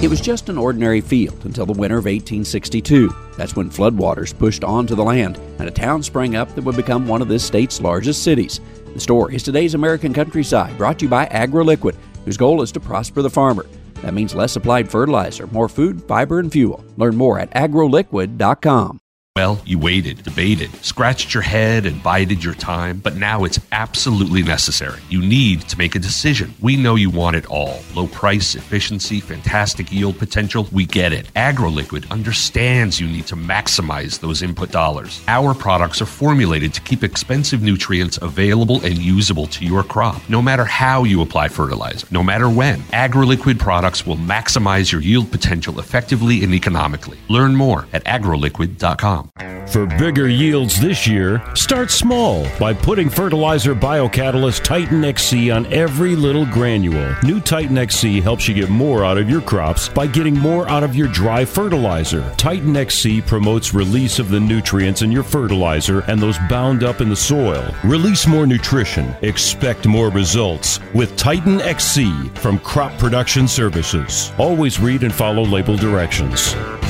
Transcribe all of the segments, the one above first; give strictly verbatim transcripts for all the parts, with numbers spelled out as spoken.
It was just an ordinary field until the winter of eighteen sixty-two. That's when floodwaters pushed onto the land and a town sprang up that would become one of this state's largest cities. The story is today's American Countryside, brought to you by AgroLiquid, whose goal is to prosper the farmer. That means less applied fertilizer, more food, fiber, and fuel. Learn more at agro liquid dot com. Well, you waited, debated, scratched your head, and bided your time, but now it's absolutely necessary. You need to make a decision. We know you want it all. Low price, efficiency, fantastic yield potential. We get it. AgroLiquid understands you need to maximize those input dollars. Our products are formulated to keep expensive nutrients available and usable to your crop, no matter how you apply fertilizer, no matter when. AgroLiquid products will maximize your yield potential effectively and economically. Learn more at agro liquid dot com. For bigger yields this year, start small by putting fertilizer biocatalyst Titan X C on every little granule. New Titan X C helps you get more out of your crops by getting more out of your dry fertilizer. Titan X C promotes release of the nutrients in your fertilizer and those bound up in the soil. Release more nutrition. Expect more results with Titan X C from Crop Production Services. Always read and follow label directions.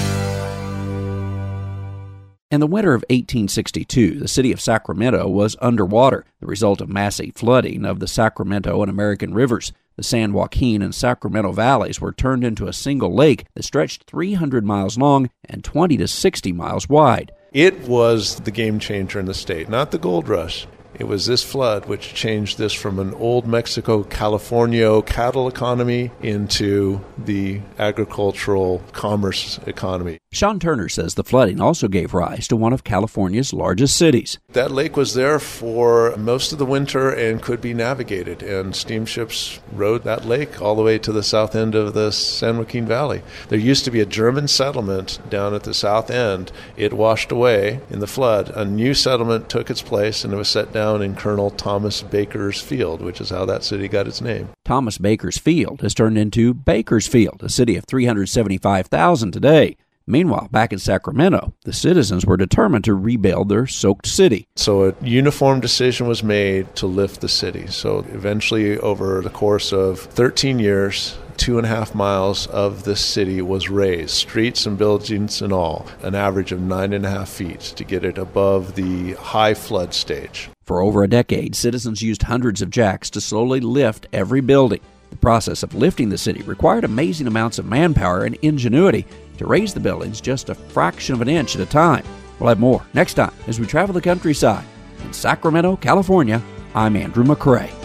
In the winter of eighteen sixty-two, the city of Sacramento was underwater, the result of massive flooding of the Sacramento and American rivers. The San Joaquin and Sacramento valleys were turned into a single lake that stretched three hundred miles long and twenty to sixty miles wide. It was the game changer in the state, not the gold rush. It was this flood which changed this from an old Mexico, California cattle economy into the agricultural commerce economy. Sean Turner says the flooding also gave rise to one of California's largest cities. That lake was there for most of the winter and could be navigated, and steamships rode that lake all the way to the south end of the San Joaquin Valley. There used to be a German settlement down at the south end. It washed away in the flood. A new settlement took its place, and it was set down in Colonel Thomas Baker's Field, which is how that city got its name. Thomas Baker's Field has turned into Bakersfield, a city of three hundred seventy-five thousand today. Meanwhile, back in Sacramento, the citizens were determined to rebuild their soaked city. So a uniform decision was made to lift the city. So eventually, over the course of thirteen years, two and a half miles of the city was raised, streets and buildings and all, an average of nine and a half feet to get it above the high flood stage. For over a decade, citizens used hundreds of jacks to slowly lift every building. The process of lifting the city required amazing amounts of manpower and ingenuity to raise the buildings just a fraction of an inch at a time. We'll have more next time as we travel the countryside. In Sacramento, California, I'm Andrew McCrae.